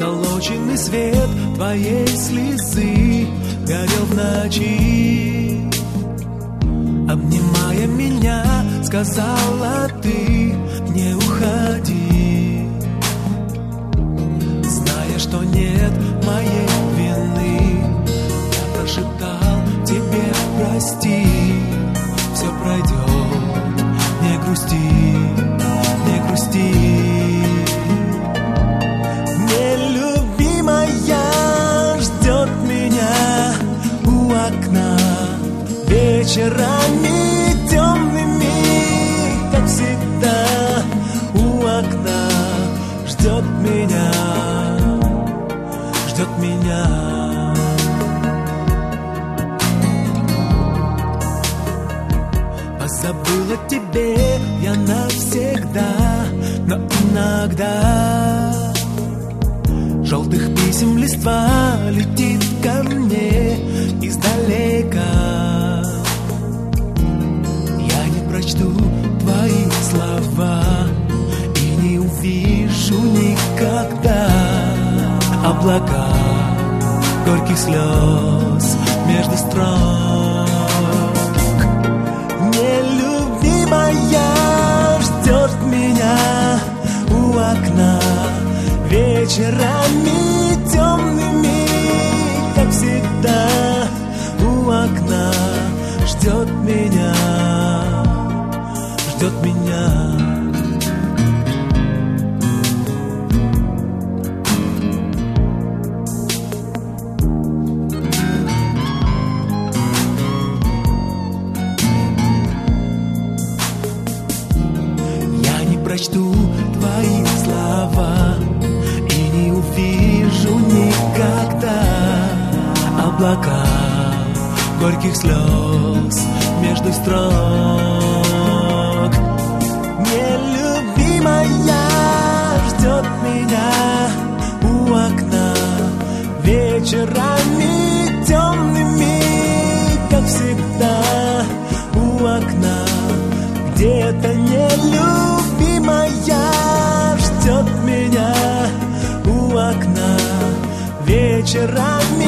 Позолоченный свет твоей слезы горел в ночи. Обнимая меня, сказала ты: не уходи. Зная, что нет моей вины, я прошептал тебе: прости. Все пройдет, не грусти, не грусти. Нелюбимая ждет меня у окна вечерами темными, как всегда. У окна ждет меня, ждет меня. Позабыла тебе я навсегда, но иногда желтых писем листва летит ко мне издалека. Я не прочту твои слова и не увижу никогда облака горьких слез между строк. Нелюбимая ждет меня у окна вечерами темными, как всегда. У окна ждет меня, ждет меня. Прочту твои слова и не увижу никогда облака горьких слез между строк. Нелюбимая ждет меня у окна вечерами темными, как всегда. У окна где-то нелюбимая ждет меня у окна вечерами